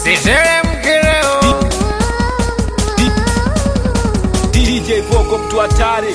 Siteremke leo. DJ Voco mtu hatari.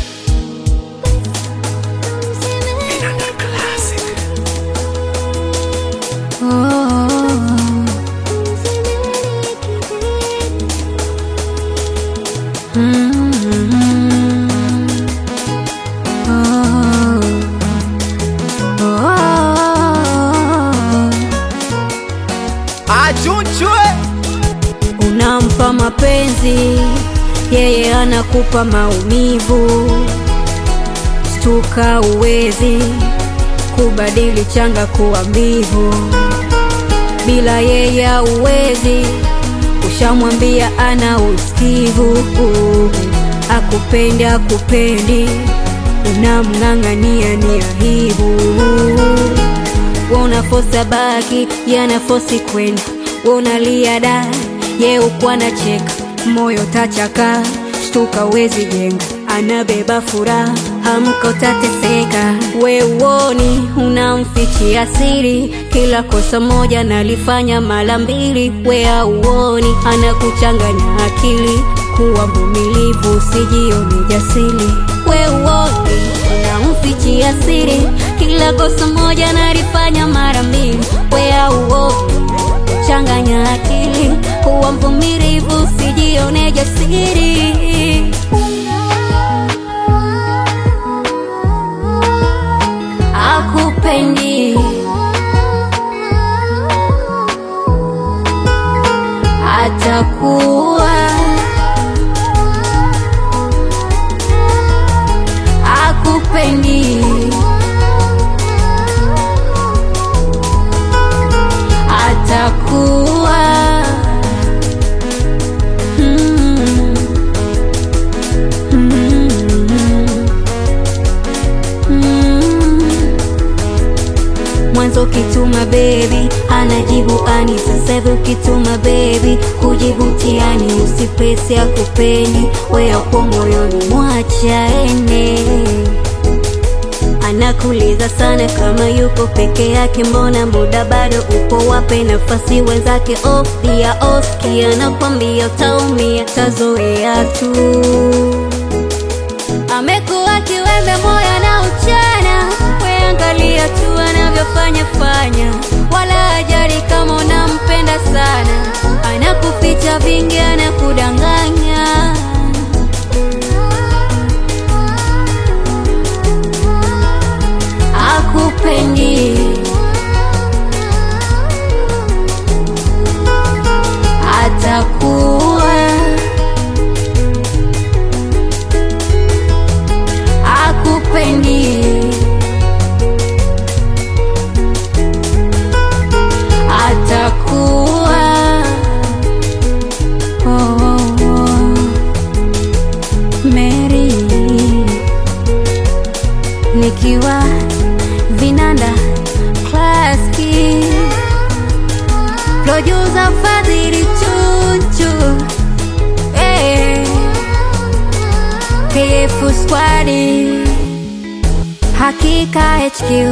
Achunchwe. Unampa mapenzi, yeye anakupa maumivu. Stuka, uwezi kubadili changa kuwa mbivu. Bila yeye uwezi, ushamwambia ana usikivu. Akupendi akupendi, unamng'ang'ania ni aibu. Unafosa baki, yanafosi kwenda. Unalia da, ye ukwa na cheka, moyo tachaka. Stuka, wezi jenga, anabeba furaha, hamko tateseka. We uoni, unamfichia siri, kila kosa moja nalifanya mara mbili. We auoni, anakuchanganya akili, kuwa mvumilivu usijione jasiri. We uoni, unamfichia siri, kila kosa moja nalifanya mara mbili. We auoni, changanya akili, kuwa mvumilivu usijione jasiri. Akupendi, atakuwa. Akupendi, atakuwa. Mwanzo kituma baby, anajibu ani. Sasa hivi ukituma baby, kujibu tiani. Usipesi akupendi, we upo moyoni, mwacha ene. Anakuliza sana kama yuko peke yake, mbona muda bado upo, wape nafasi wenzake. Dia oski, anakwambia utaumia, tazoea tu. Amekuwa kiwembe moyo na uchana, we angalia tu anavyofanya fanya. Wala ajali kama unampenda sana, anakuficha vingi, anakudanganya. Akupendi, atakuwa. Akupendi, atakuwa. Mary nikiwa Vinanda Classic, producer Fadhili Chunchu, KF Squad, Hakika HQ.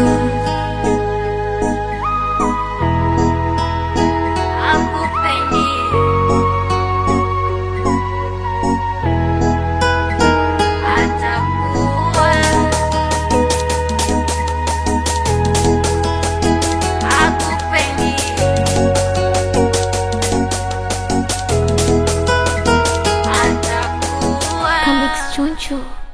Chunchu.